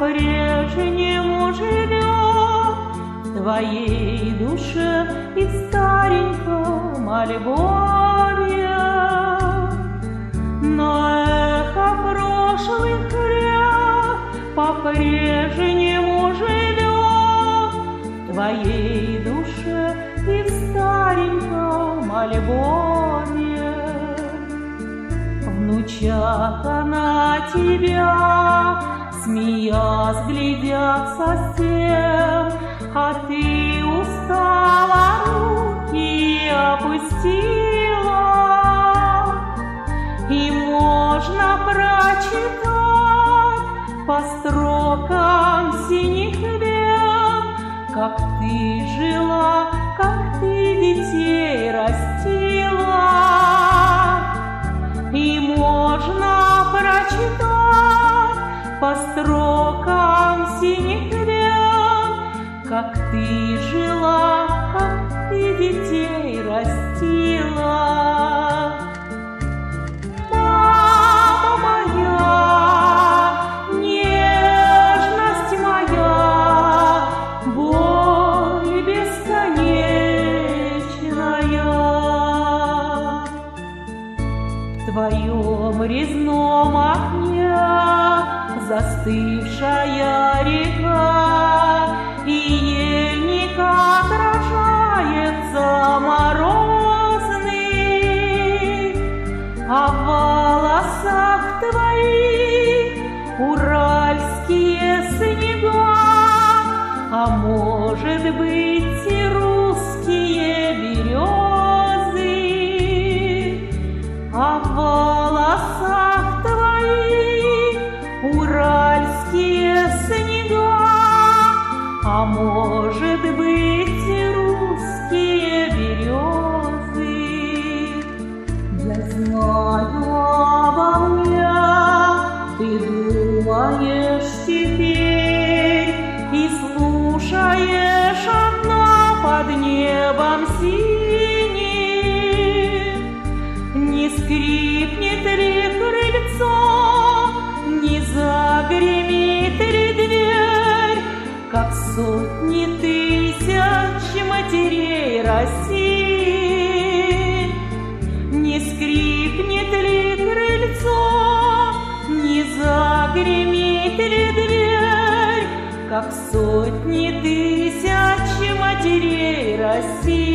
по-прежнему живет в твоей душе и в стареньком альбоме. Но эхо прошлых лет по-прежнему живет в твоей душе и в стареньком альбоме. Внучата на тебя, смеясь, глядят совсем, а ты устала, руки опустила. И можно прочитать по строкам синих вен, как ты жила, как ты детей растила. И можно прочитать по строкам синих вен, как ты жила, как ты детей растила. Мама моя, нежность моя, боль бесконечная. В твоем резном окне застывшая река, и ельник отражается морозный, а в волосах твоих уральские снега, а может быть и русские березы. А в волосах твоих уральские снега, а может быть и русские березы. Я знаю обо мне, ты думаешь теперь и слушаешь одна под небом синим. Не скрипнет ли крыльцо, не загремит ли дверь, как сотни тысяч матерей России. Не скрипнет ли крыльцо, не загремит ли дверь, как сотни тысяч матерей России.